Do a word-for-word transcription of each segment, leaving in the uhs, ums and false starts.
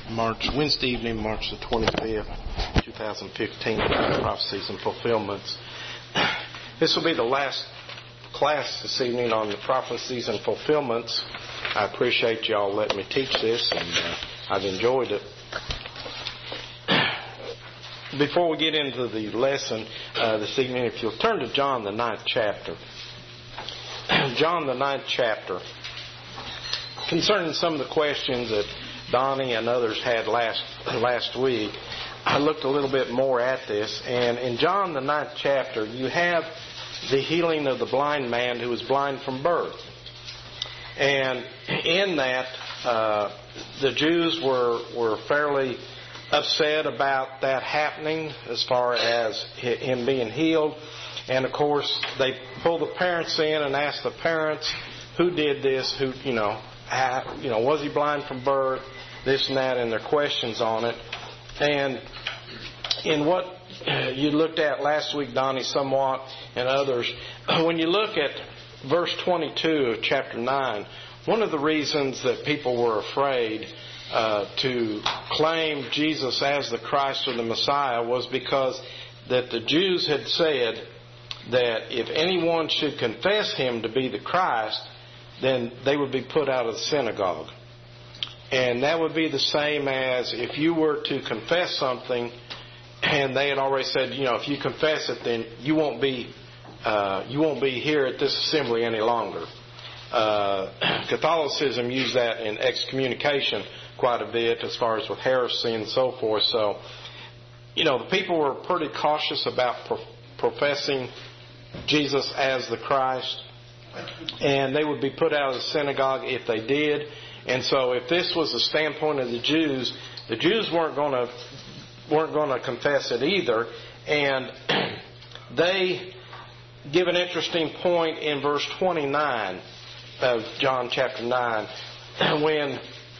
March, Wednesday evening, March the twenty-fifth, twenty fifteen, Prophecies and Fulfillments. This will be the last class this evening on the Prophecies and Fulfillments. I appreciate y'all letting me teach this, and uh, I've enjoyed it. Before we get into the lesson uh, this evening, if you'll turn to John the ninth chapter. John the ninth chapter. Concerning some of the questions that Donnie and others had last last week, I looked a little bit more at this. And in John the ninth chapter, you have the healing of the blind man who was blind from birth. And in that, uh, the Jews were, were fairly upset about that happening as far as him being healed. And of course, they pulled the parents in and asked the parents who did this, who, you know, how, you know, was he blind from birth, this and that, and their questions on it. And in what you looked at last week, Donnie, somewhat, and others, when you look at verse twenty-two of chapter nine, one of the reasons that people were afraid uh, to claim Jesus as the Christ or the Messiah was because that the Jews had said that if anyone should confess him to be the Christ, then they would be put out of the synagogue. And that would be the same as if you were to confess something and they had already said, you know, if you confess it, then you won't be uh, you won't be here at this assembly any longer. Uh, Catholicism used that in excommunication quite a bit as far as with heresy and so forth. So, you know, the people were pretty cautious about pro- professing Jesus as the Christ. And they would be put out of the synagogue if they did. And so if this was the standpoint of the Jews, the Jews weren't going to weren't going to confess it either. And they give an interesting point in verse twenty-nine of John chapter nine, when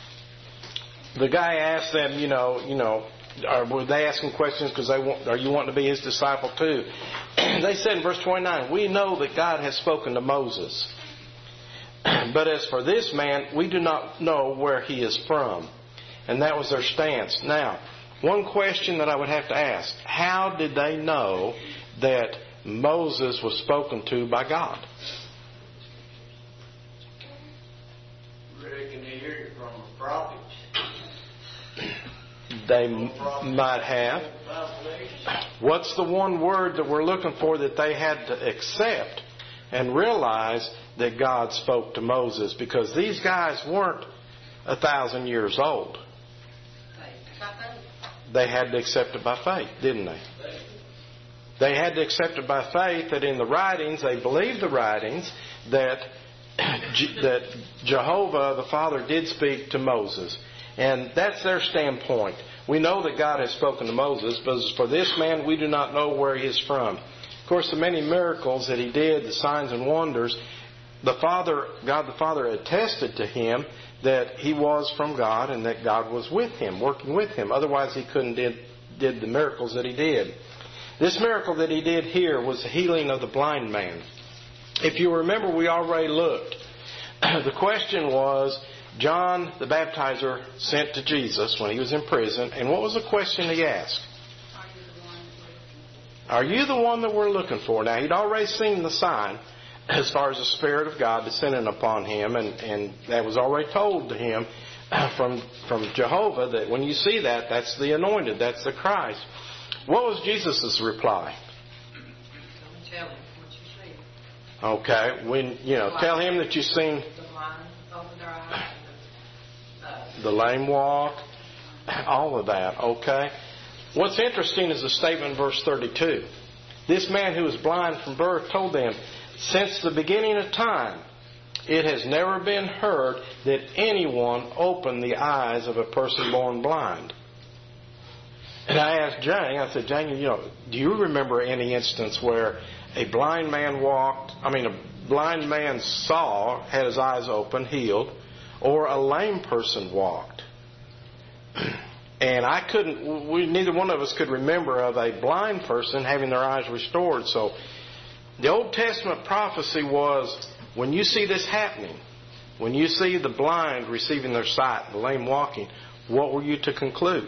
the guy asked them, you know, you know, Are, were they asking questions because they want, are you wanting to be his disciple too? They said in verse twenty-nine, we know that God has spoken to Moses. But as for this man, we do not know where he is from. And that was their stance. Now, one question that I would have to ask, how did they know that Moses was spoken to by God? Reckon they heard it from a prophet. They might have. What's the one word that we're looking for that they had to accept and realize that God spoke to Moses? Because these guys weren't a thousand years old. They had to accept it by faith, didn't they? They had to accept it by faith that in the writings, they believed the writings, that, that Jehovah, the Father, did speak to Moses. And that's their standpoint. We know that God has spoken to Moses, but as for this man, we do not know where he is from. Of course, the many miracles that he did, the signs and wonders, the Father, God the Father attested to him that he was from God and that God was with him, working with him. Otherwise, he couldn't did, did the miracles that he did. This miracle that he did here was the healing of the blind man. If you remember, we already looked. The question was, John the Baptizer sent to Jesus when he was in prison, and what was the question he asked? Are you the one that we're looking for? Now, he'd already seen the sign as far as the Spirit of God descending upon him, and, and that was already told to him from, from Jehovah that when you see that, that's the anointed, that's the Christ. What was Jesus' reply? Tell him what you see. Okay, when you know, tell him that you've seen The blind open their eyes. the lame walk, all of that, okay? What's interesting is the statement in verse thirty-two. This man who was blind from birth told them, since the beginning of time, it has never been heard that anyone opened the eyes of a person born blind. And I asked Jane, I said, Jane, you know, do you remember any instance where a blind man walked, I mean, a blind man saw, had his eyes open, healed, or a lame person walked? And I couldn't, we, neither one of us could remember of a blind person having their eyes restored. So the Old Testament prophecy was, when you see this happening, when you see the blind receiving their sight, the lame walking, what were you to conclude?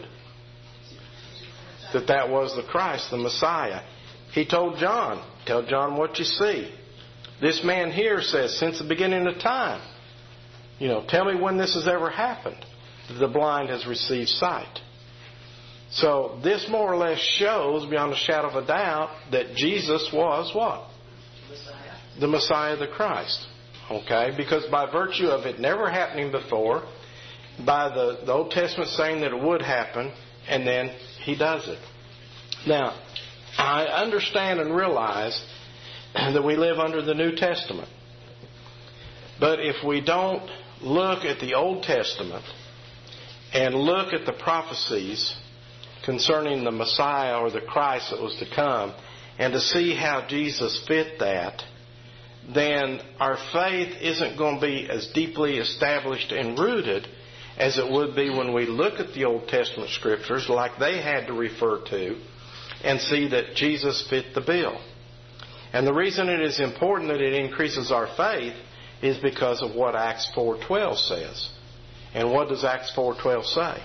That that was the Christ, the Messiah. He told John, tell John what you see. This man here says, since the beginning of time, you know, tell me when this has ever happened. The blind has received sight. So this more or less shows, beyond a shadow of a doubt, that Jesus was what? Messiah. The Messiah, the Christ. Okay? Because by virtue of it never happening before, by the, the Old Testament saying that it would happen, and then He does it. Now, I understand and realize that we live under the New Testament. But if we don't look at the Old Testament and look at the prophecies concerning the Messiah or the Christ that was to come, and to see how Jesus fit that, then our faith isn't going to be as deeply established and rooted as it would be when we look at the Old Testament Scriptures like they had to refer to and see that Jesus fit the bill. And the reason it is important that it increases our faith is because of what Acts four twelve says. And what does Acts four twelve say?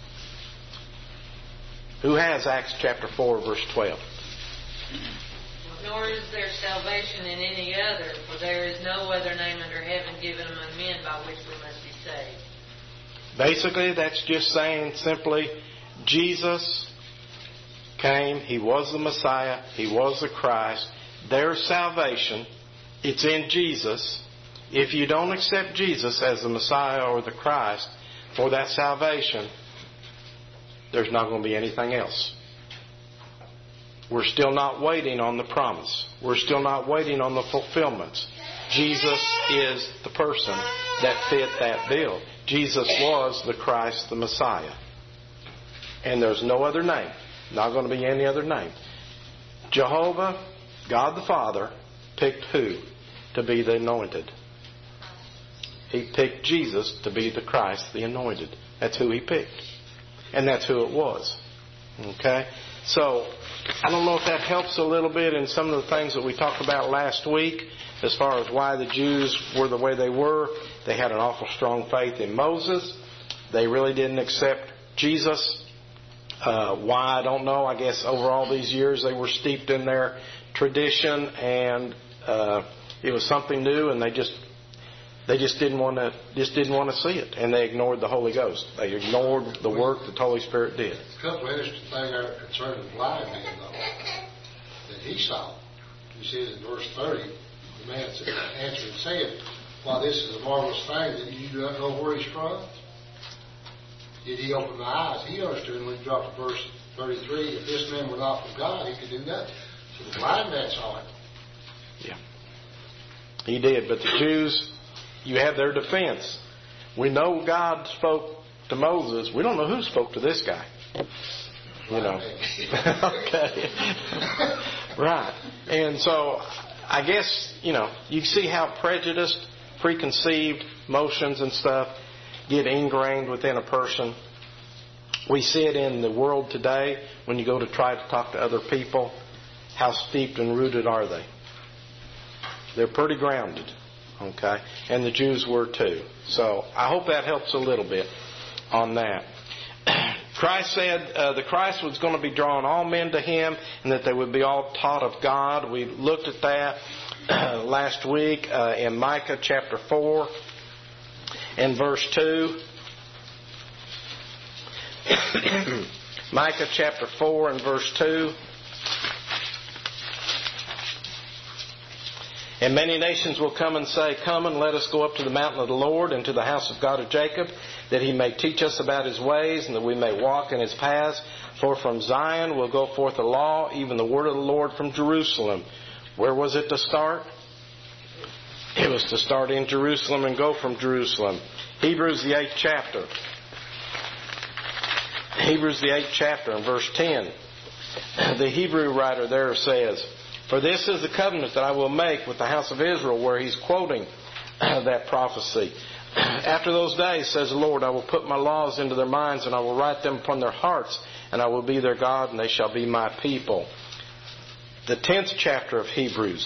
Who has Acts chapter four, verse twelve? Nor is there salvation in any other, for there is no other name under heaven given among men by which we must be saved. Basically, that's just saying simply, Jesus came, He was the Messiah, He was the Christ. There's salvation. It's in Jesus. If you don't accept Jesus as the Messiah or the Christ for that salvation, there's not going to be anything else. We're still not waiting on the promise. We're still not waiting on the fulfillments. Jesus is the person that fit that bill. Jesus was the Christ, the Messiah. And there's no other name. Not going to be any other name. Jehovah, God the Father, picked who to be the anointed? He picked Jesus to be the Christ, the anointed. That's who He picked. And that's who it was. Okay? So, I don't know if that helps a little bit in some of the things that we talked about last week as far as why the Jews were the way they were. They had an awful strong faith in Moses. They really didn't accept Jesus. Uh, why, I don't know. I guess over all these years they were steeped in their tradition, and uh, it was something new, and they just they just didn't want to just didn't want to see it, and they ignored the Holy Ghost. They ignored the work that the Holy Spirit did. A couple of interesting things there concerning the blind man, though, that he saw. He says in verse thirty, the man answered and said, "Why, this is a marvelous thing that you do not know where he's from." Did he open the eyes? He understood when he dropped to verse thirty-three, if this man were not from God, he could do nothing. So the blind man saw it. Yeah. He did. But the Jews, you have their defense. We know God spoke to Moses. We don't know who spoke to this guy. You know. Okay. Right. And so, I guess, you know, you see how prejudiced, preconceived notions and stuff get ingrained within a person. We see it in the world today when you go to try to talk to other people. How steeped and rooted are they? They're pretty grounded. Okay? And the Jews were too. So I hope that helps a little bit on that. Christ said uh, the Christ was going to be drawing all men to Him, and that they would be all taught of God. We looked at that uh, last week uh, in Micah chapter four and verse two. Micah chapter four and verse two. And many nations will come and say, "Come and let us go up to the mountain of the Lord and to the house of God of Jacob, that He may teach us about His ways and that we may walk in His paths. For from Zion will go forth the law, even the word of the Lord from Jerusalem." Where was it to start? It was to start in Jerusalem and go from Jerusalem. Hebrews the eighth chapter. Hebrews the eighth chapter and verse ten. The Hebrew writer there says, "For this is the covenant that I will make with the house of Israel," where he's quoting that prophecy. "After those days, says the Lord, I will put my laws into their minds, and I will write them upon their hearts, and I will be their God, and they shall be my people." The tenth chapter of Hebrews.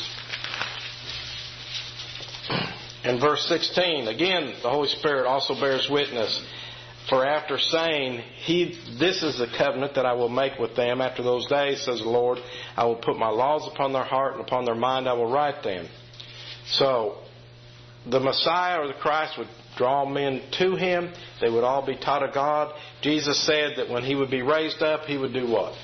In verse sixteen, again, the Holy Spirit also bears witness. For after saying, he, this is the covenant that I will make with them after those days, says the Lord, I will put my laws upon their heart, and upon their mind I will write them. So, the Messiah or the Christ would draw men to Him. They would all be taught of God. Jesus said that when He would be raised up, He would do what?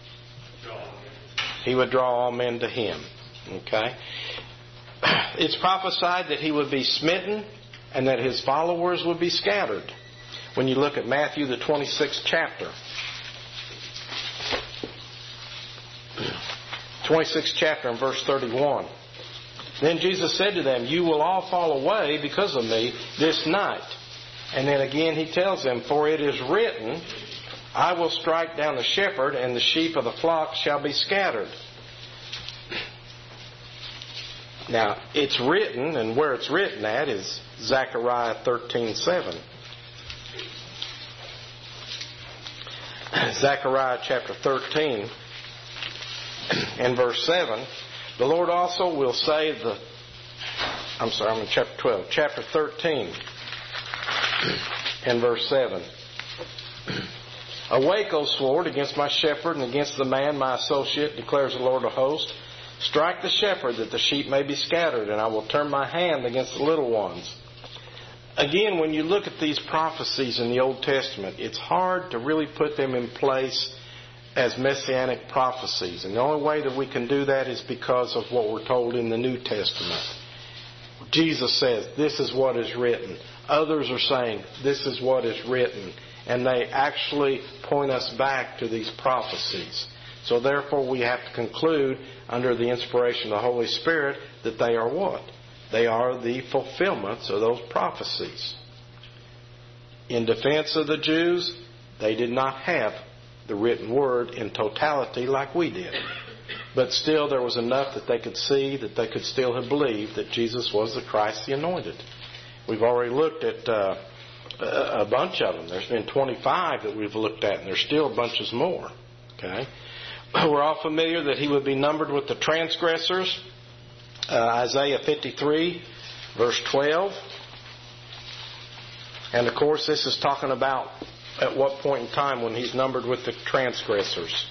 He would draw all men to Him. Okay? It's prophesied that He would be smitten and that His followers would be scattered. When you look at Matthew, the twenty-sixth chapter. twenty-sixth chapter and verse thirty-one. Then Jesus said to them, you will all fall away because of me this night. And then again He tells them, for it is written, I will strike down the shepherd, and the sheep of the flock shall be scattered. Now, it's written, and where it's written at is Zechariah thirteen seven. Zechariah chapter thirteen and verse seven. The Lord also will say the... I'm sorry, I'm in chapter twelve. Chapter thirteen and verse seven. Awake, O sword, against my shepherd and against the man, my associate, declares the Lord of hosts. Strike the shepherd that the sheep may be scattered, and I will turn my hand against the little ones. Again, when you look at these prophecies in the Old Testament, it's hard to really put them in place as messianic prophecies. And the only way that we can do that is because of what we're told in the New Testament. Jesus says, this is what is written. Others are saying, this is what is written. And they actually point us back to these prophecies. So therefore we have to conclude, under the inspiration of the Holy Spirit, that they are what? They are the fulfillments of those prophecies. In defense of the Jews, they did not have the written word in totality like we did. But still there was enough that they could see, that they could still have believed that Jesus was the Christ, the Anointed. We've already looked at uh, a bunch of them. There's been twenty-five that we've looked at, and there's still bunches more. Okay? We're all familiar that He would be numbered with the transgressors. Uh, Isaiah fifty-three, verse twelve. And of course, this is talking about at what point in time when He's numbered with the transgressors.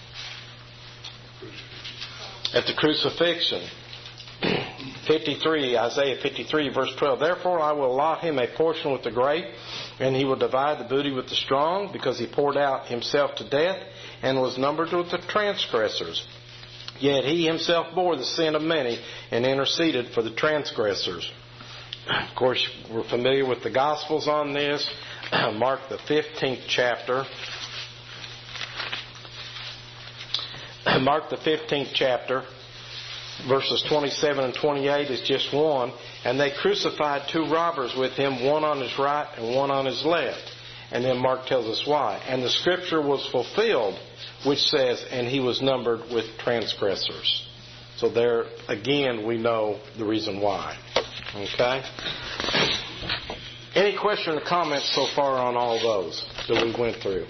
At the crucifixion. fifty-three, Isaiah fifty-three, verse twelve. Therefore I will allot him a portion with the great, and he will divide the booty with the strong, because he poured out himself to death and was numbered with the transgressors. Yet he himself bore the sin of many and interceded for the transgressors. Of course, we're familiar with the Gospels on this. Mark the fifteenth chapter. Mark the fifteenth chapter, verses twenty-seven and twenty-eight is just one. And they crucified two robbers with him, one on his right and one on his left. And then Mark tells us why. And the scripture was fulfilled, which says, and he was numbered with transgressors. So there, again, we know the reason why. Okay? Any question or comments so far on all those that we went through?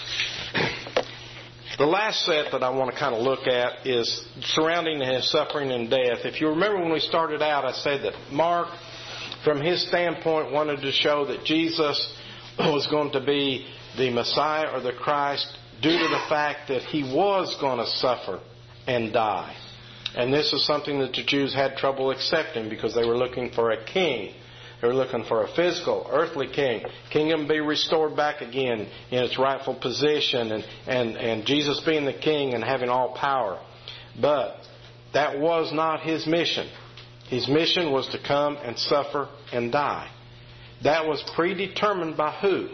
The last set that I want to kind of look at is surrounding His suffering and death. If you remember when we started out, I said that Mark, from his standpoint, wanted to show that Jesus was going to be the Messiah or the Christ due to the fact that He was going to suffer and die. And this is something that the Jews had trouble accepting, because they were looking for a king. They were looking for a physical, earthly king. Kingdom be restored back again in its rightful position, and, and, and Jesus being the king and having all power. But that was not His mission. His mission was to come and suffer and die. That was predetermined by who?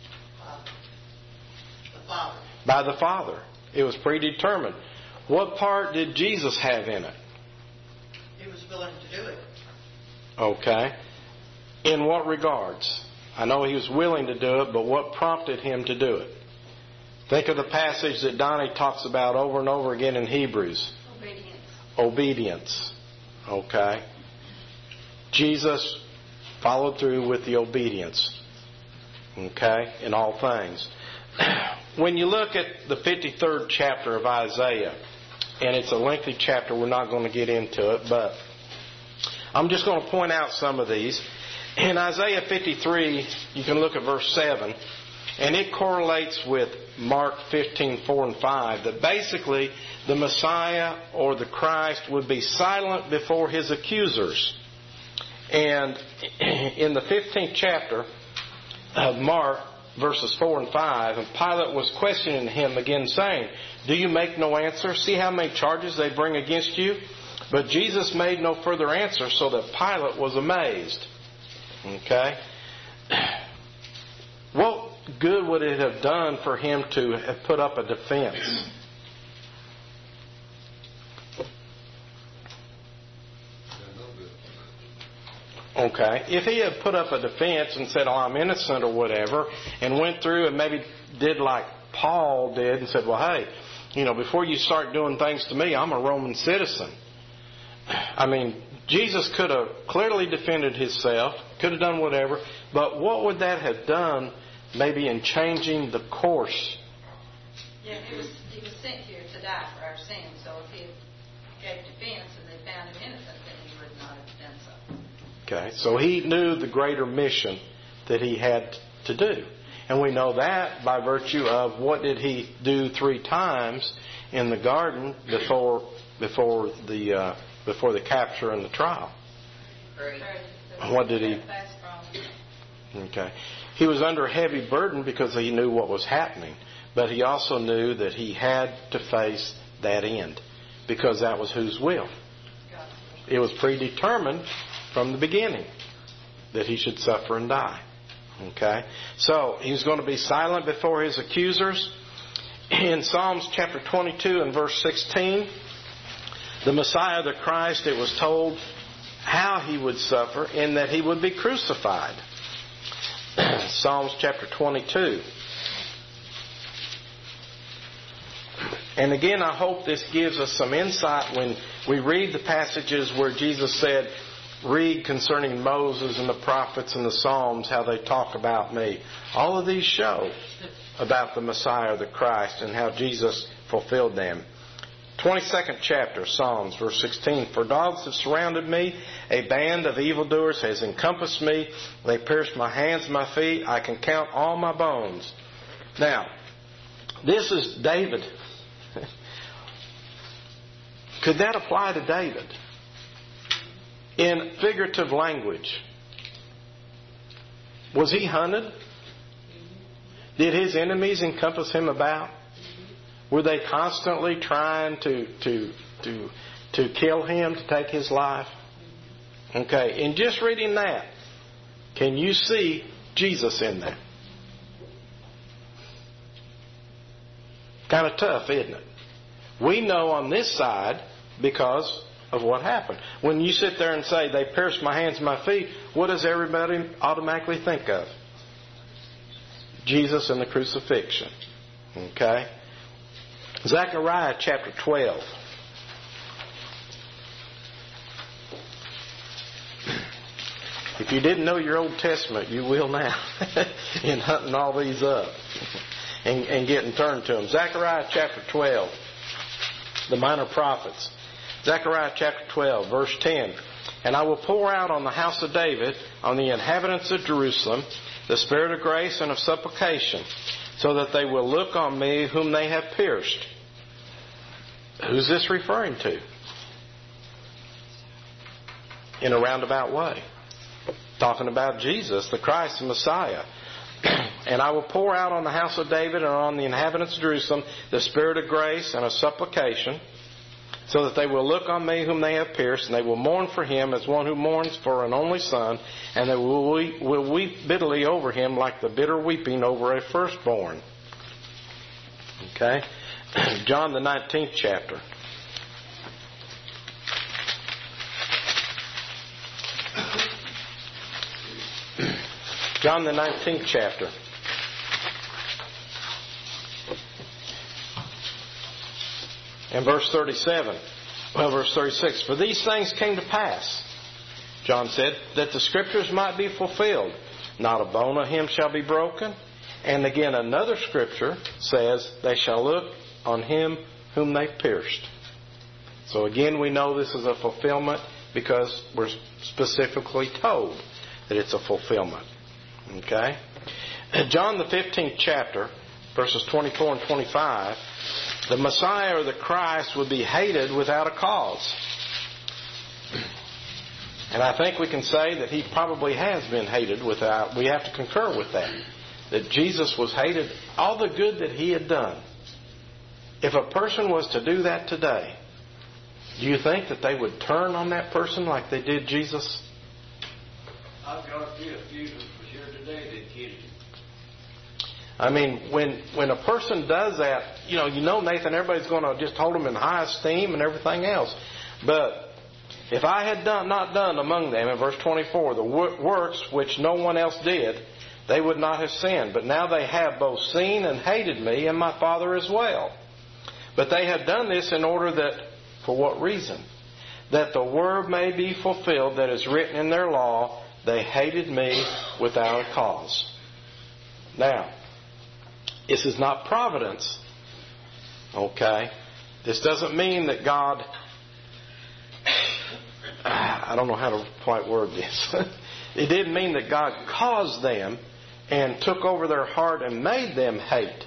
The Father. By the Father. It was predetermined. What part did Jesus have in it? He was willing to do it. Okay. In what regards? I know He was willing to do it, but what prompted Him to do it? Think of the passage that Donnie talks about over and over again in Hebrews. Obedience. Obedience. Okay. Jesus followed through with the obedience. Okay. In all things. When you look at the fifty-third chapter of Isaiah, and it's a lengthy chapter, we're not going to get into it, but I'm just going to point out some of these. In Isaiah fifty-three, you can look at verse seven. And it correlates with Mark fifteen, four and five, that basically the Messiah or the Christ would be silent before his accusers. And in the fifteenth chapter of Mark, verses four and five, and Pilate was questioning him again, saying, "Do you make no answer? See how many charges they bring against you?" But Jesus made no further answer, so that Pilate was amazed. Okay? What good would it have done for him to have put up a defense? Okay. If he had put up a defense and said, "Oh, I'm innocent," or whatever, and went through and maybe did like Paul did and said, "Well, hey, you know, before you start doing things to me, I'm a Roman citizen." I mean, Jesus could have clearly defended himself, could have done whatever, but what would that have done maybe in changing the course? Yeah, he was he was sent here to die for our sins, so if he gave defense and they found him innocent, then he would not have done so. Okay, so he knew the greater mission that he had to do. And we know that by virtue of what did he do three times in the garden before before the uh, before the capture and the trial. What did he? Okay. He was under a heavy burden because he knew what was happening. But he also knew that he had to face that end because that was whose will. It was predetermined from the beginning that he should suffer and die. Okay? So he was going to be silent before his accusers. In Psalms chapter twenty-two and verse sixteen, the Messiah, the Christ, it was told how he would suffer and that he would be crucified. Psalms chapter twenty-two. And again, I hope this gives us some insight when we read the passages where Jesus said, "Read concerning Moses and the prophets and the Psalms, how they talk about me." All of these show about the Messiah, the Christ, and how Jesus fulfilled them. twenty-second chapter, Psalms, verse sixteen. "For dogs have surrounded me, a band of evildoers has encompassed me. They pierced my hands and my feet. I can count all my bones." Now, this is David. Could that apply to David? In figurative language. Was he hunted? Did his enemies encompass him about? Were they constantly trying to to to to kill him, to take his life? Okay, in just reading that, can you see Jesus in there? Kind of tough, isn't it? We know on this side because of what happened. When you sit there and say, "They pierced my hands and my feet," what does everybody automatically think of? Jesus and the crucifixion. Okay? Zechariah chapter twelve. If you didn't know your Old Testament, you will now in hunting all these up and, and getting turned to them. Zechariah chapter twelve, the minor prophets. Zechariah chapter twelve, verse ten. "And I will pour out on the house of David, on the inhabitants of Jerusalem, the spirit of grace and of supplication, so that they will look on me whom they have pierced." Who's this referring to? In a roundabout way. Talking about Jesus, the Christ, the Messiah. "And I will pour out on the house of David and on the inhabitants of Jerusalem the spirit of grace and of supplication, so that they will look on me whom they have pierced, and they will mourn for him as one who mourns for an only son, and they will weep, will weep bitterly over him like the bitter weeping over a firstborn." Okay? John the nineteenth chapter. John the nineteenth chapter. And verse thirty-seven. Well, verse thirty-six. "For these things came to pass," John said, "that the Scriptures might be fulfilled. Not a bone of him shall be broken." And again, another Scripture says, "They shall look on him whom they pierced." So again, we know this is a fulfillment because we're specifically told that it's a fulfillment. Okay? John the fifteenth chapter, verses twenty-four and twenty-five, the Messiah or the Christ would be hated without a cause. And I think we can say that He probably has been hated without, we have to concur with that. That Jesus was hated, all the good that He had done. If a person was to do that today, do you think that they would turn on that person like they did Jesus? I've got a few for sure today that kidded him. I mean, when when a person does that, you know, you know, Nathan, everybody's going to just hold them in high esteem and everything else. But if I had done not done among them, in verse twenty-four, the works which no one else did, they would not have sinned. But now they have both seen and hated me, and my Father as well. But they have done this in order that, for what reason? That the word may be fulfilled that is written in their law, they hated me without a cause. Now, this is not providence. Okay? This doesn't mean that God... I don't know how to quite word this. It didn't mean that God caused them and took over their heart and made them hate.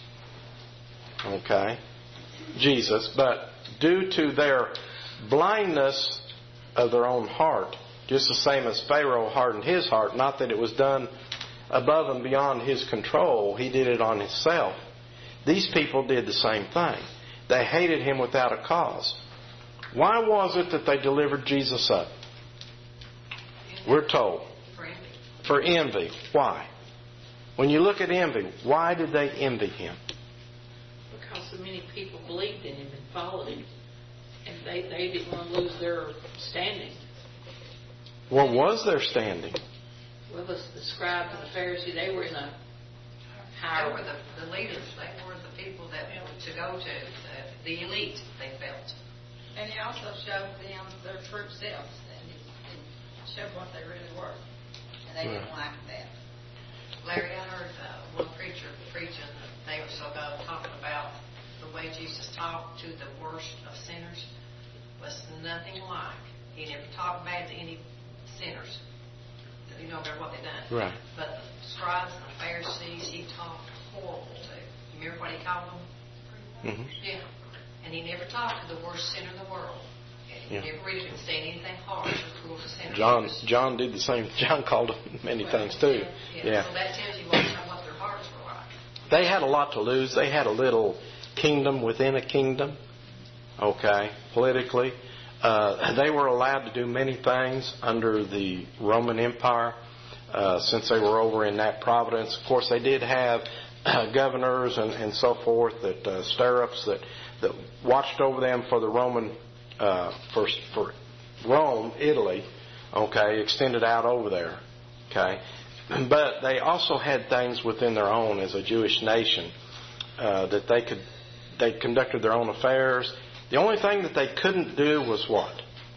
Okay? Jesus. But due to their blindness of their own heart, just the same as Pharaoh hardened his heart, not that it was done above and beyond his control, he did it on himself. These people did the same thing. They hated him without a cause. Why was it that they delivered Jesus up? We're told. For envy. For envy. Why? When you look at envy, why did they envy him? Because so many people believed in him and followed him. And they, they didn't want to lose their standing. What was their standing? Well, the, the scribes and the Pharisees, they were in a higher... They were the, the leaders. They were the people that to go to, the, the elite, they felt. And He also showed them their true selves, and He, he showed what they really were. And they didn't like that. Larry, I heard uh, one preacher preaching a day or so ago talking about the way Jesus talked to the worst of sinners was nothing like. He never talked bad to any sinners. You know about what they done. Right. But the scribes and the Pharisees, he talked horrible to. You remember what he called them? Mm-hmm. Yeah. And he never talked to the worst sinner in the world. And Yeah. you never read him saying anything harsh or cruel to sinners. John John did the same. John called them many things too. Yeah. Yeah. So that tells you what, what their hearts were like. They had a lot to lose. They had a little kingdom within a kingdom. Okay, politically. Uh, they were allowed to do many things under the Roman Empire uh, since they were over in that province. Of course, they did have uh, governors and, and so forth, that uh, stirrups that, that watched over them for the Roman, uh, for, for Rome, Italy, okay, extended out over there. Okay, but they also had things within their own as a Jewish nation uh, that they could, they conducted their own affairs. The only thing that they couldn't do was what?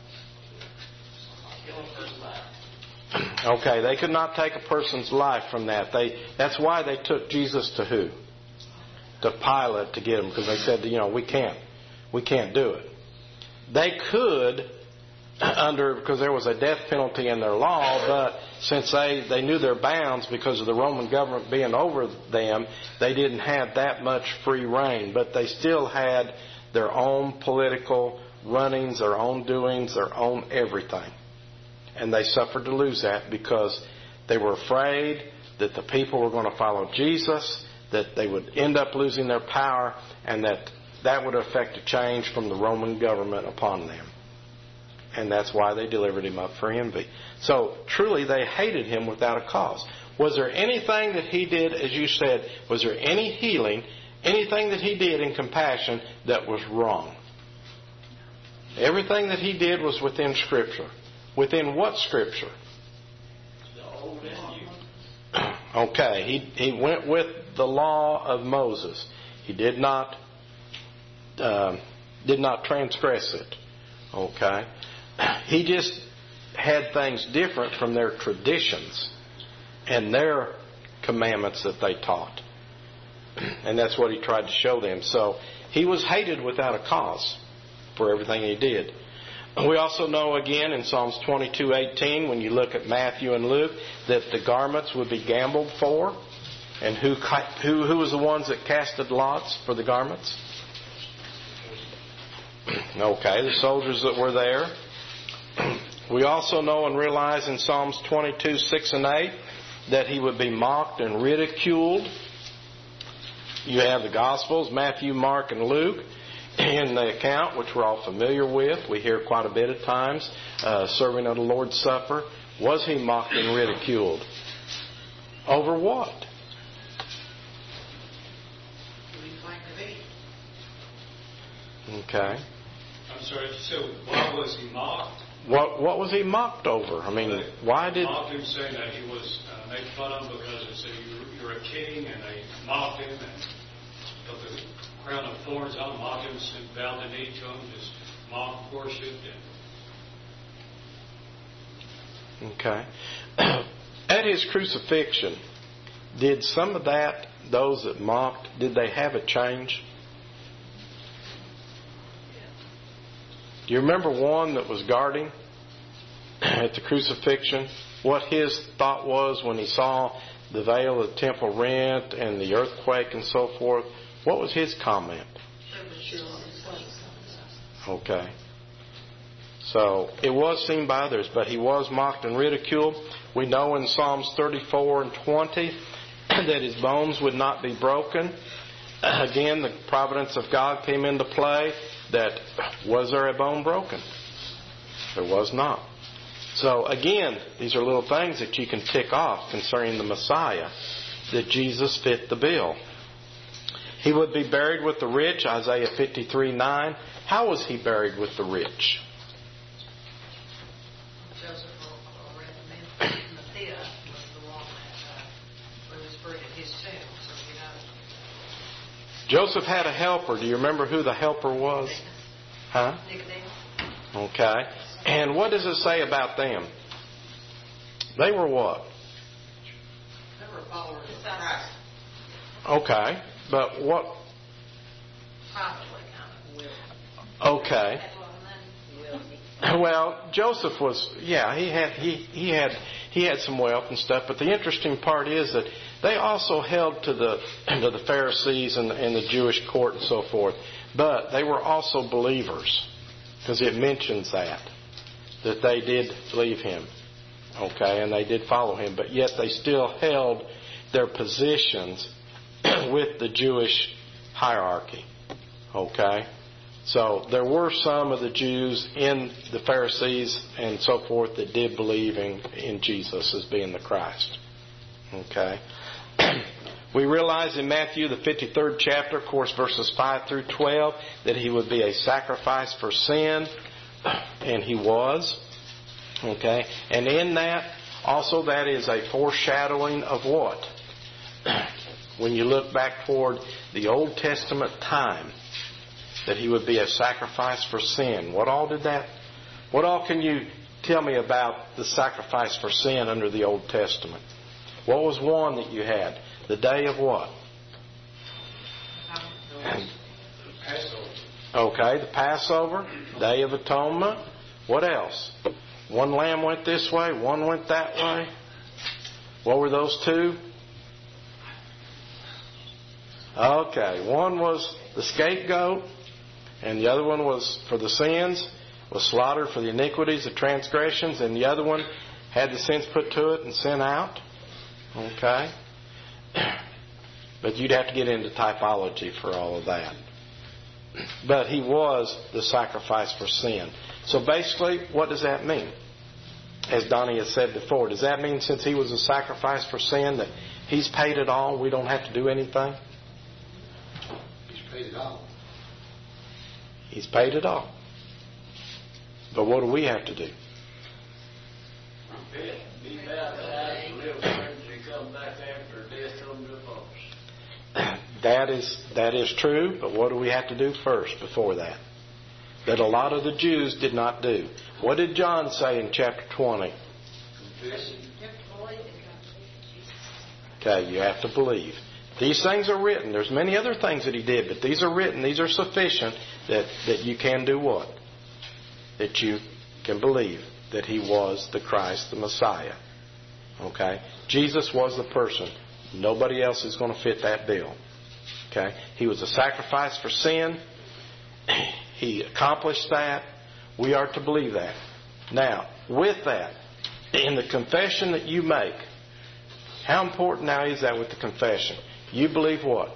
Okay, they could not take a person's life from that. They that's why they took Jesus to who? To Pilate to get him, because they said, you know, we can't, we can't do it. They could, under because there was a death penalty in their law, but since they they knew their bounds because of the Roman government being over them, they didn't have that much free reign. But they still had their own political runnings, their own doings, their own everything. And they suffered to lose that because they were afraid that the people were going to follow Jesus, that they would end up losing their power, and that that would affect a change from the Roman government upon them. And that's why they delivered him up for envy. So truly they hated him without a cause. Was there anything that he did, as you said, was there any healing, anything that he did in compassion that was wrong? Everything that he did was within Scripture. Within what Scripture? The old and new. Okay, he he went with the law of Moses. He did not uh, did not transgress it. Okay, he just had things different from their traditions and their commandments that they taught. And that's what he tried to show them. So he was hated without a cause for everything he did. We also know again in Psalms twenty-two eighteen, when you look at Matthew and Luke, that the garments would be gambled for. And who, who, who was the ones that casted lots for the garments? Okay, the soldiers that were there. We also know and realize in Psalms twenty-two, six and eight that he would be mocked and ridiculed. You have the Gospels, Matthew, Mark, and Luke. In the account, which we're all familiar with, we hear quite a bit at times, uh, serving at the Lord's Supper. Was he mocked and ridiculed? Over what? Okay. I'm sorry, so why was he mocked? What What was he mocked over? I mean, They why did... mocked him, saying that he was uh, made fun of because they said, you're, you're a king, and they mocked him and put the crown of thorns on him, mocked him, and bowed the knee to him, just mocked, worshipped him. Okay. At his crucifixion, did some of that, those that mocked, did they have a change? Do you remember one that was guarding at the crucifixion? What his thought was when he saw the veil of the temple rent and the earthquake and so forth? What was his comment? Okay. So it was seen by others, but he was mocked and ridiculed. We know in Psalms thirty-four and twenty that his bones would not be broken. Again, the providence of God came into play. That was there a bone broken? There was not. So again, these are little things that you can tick off concerning the Messiah, that Jesus fit the bill. He would be buried with the rich, Isaiah fifty-three nine. How was he buried with the rich? Joseph or Arimathea was the one that uh, was buried at his tomb, so you know. Joseph had a helper. Do you remember who the helper was? Huh? Nicodemus. Okay. And what does it say about them? They were what? They were followers of Christ. Okay. But what? Probably kind of. Okay. Well, Joseph was, yeah, he had he he had he had some wealth and stuff. But the interesting part is that they also held to the to the Pharisees and, and the Jewish court and so forth. But they were also believers, because it mentions that that they did believe him, okay, and they did follow him. But yet they still held their positions with the Jewish hierarchy, okay. So there were some of the Jews in the Pharisees and so forth that did believe in, in Jesus as being the Christ. Okay. We realize in Matthew, the fifty-third chapter, of course, verses five through twelve, that he would be a sacrifice for sin, and he was. Okay. And in that, also that is a foreshadowing of what? When you look back toward the Old Testament time, that he would be a sacrifice for sin. What all did that, what all can you tell me about the sacrifice for sin under the Old Testament? What was one that you had? The day of what? Passover. Okay, the Passover, Day of Atonement. What else? One lamb went this way, one went that way. What were those two? Okay, one was the scapegoat, and the other one was for the sins, was slaughtered for the iniquities, the transgressions, and the other one had the sins put to it and sent out. Okay? But you'd have to get into typology for all of that. But he was the sacrifice for sin. So basically, what does that mean? As Donnie has said before, does that mean since he was a sacrifice for sin that he's paid it all, we don't have to do anything? He's paid it all. He's paid it all. But what do we have to do? Repent, be baptized, and live friends, and come back after death come to us. That is that is true, but what do we have to do first before that? That a lot of the Jews did not do. What did John say in chapter twenty? Confess. Okay, you have to believe. These things are written. There's many other things that he did, but these are written. These are sufficient that, that you can do what? That you can believe that he was the Christ, the Messiah. Okay? Jesus was the person. Nobody else is going to fit that bill. Okay? He was a sacrifice for sin. He accomplished that. We are to believe that. Now, with that, in the confession that you make, how important now is that with the confession? You believe what?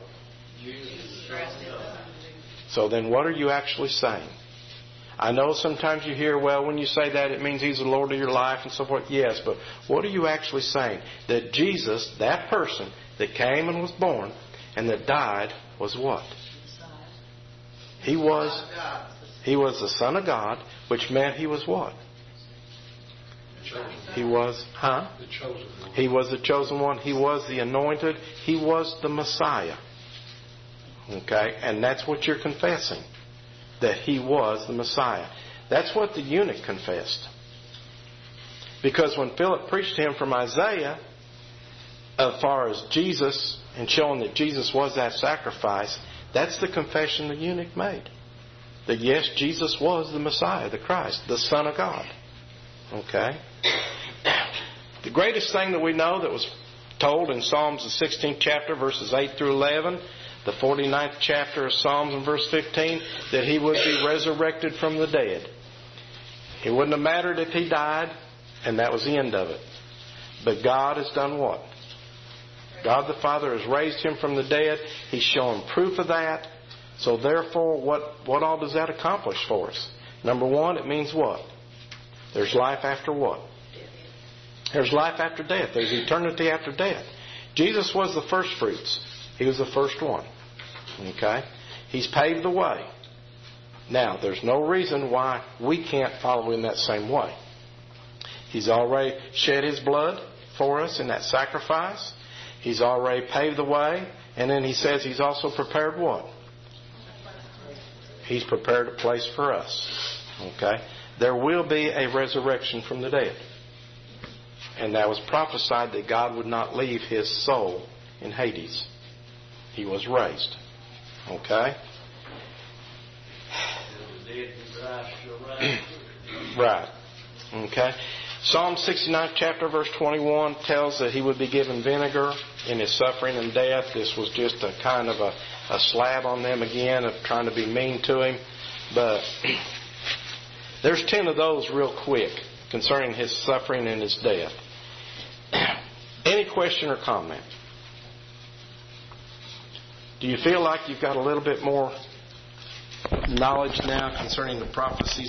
So then what are you actually saying? I know sometimes you hear, well, when you say that, it means He's the Lord of your life and so forth. Yes, but what are you actually saying? That Jesus, that person that came and was born and that died, was what? He was, he was the Son of God, which meant He was what? He was, huh? The chosen one. He was the chosen one. He was the anointed. He was the Messiah. Okay? And that's what you're confessing. That He was the Messiah. That's what the eunuch confessed. Because when Philip preached to him from Isaiah, as far as Jesus, and showing that Jesus was that sacrifice, that's the confession the eunuch made. That yes, Jesus was the Messiah, the Christ, the Son of God. Okay? The greatest thing that we know that was told in Psalms, the sixteenth chapter, verses eight through eleven, the forty-ninth chapter of Psalms in verse fifteen, that He would be resurrected from the dead. It wouldn't have mattered if He died, and that was the end of it. But God has done what? God the Father has raised Him from the dead. He's shown proof of that. So therefore, what, what all does that accomplish for us? Number one, it means what? There's life after what? There's life after death. There's eternity after death. Jesus was the first fruits. He was the first one. Okay? He's paved the way. Now, there's no reason why we can't follow in that same way. He's already shed His blood for us in that sacrifice. He's already paved the way. And then He says He's also prepared what? He's prepared a place for us. Okay? There will be a resurrection from the dead. And that was prophesied that God would not leave His soul in Hades. He was raised. Okay? Right. Okay. Psalm sixty-ninth chapter verse twenty-one tells that He would be given vinegar in His suffering and death. This was just a kind of a, a slab on them again of trying to be mean to Him. But there's ten of those real quick concerning His suffering and His death. Any question or comment? Do you feel like you've got a little bit more knowledge now concerning the prophecies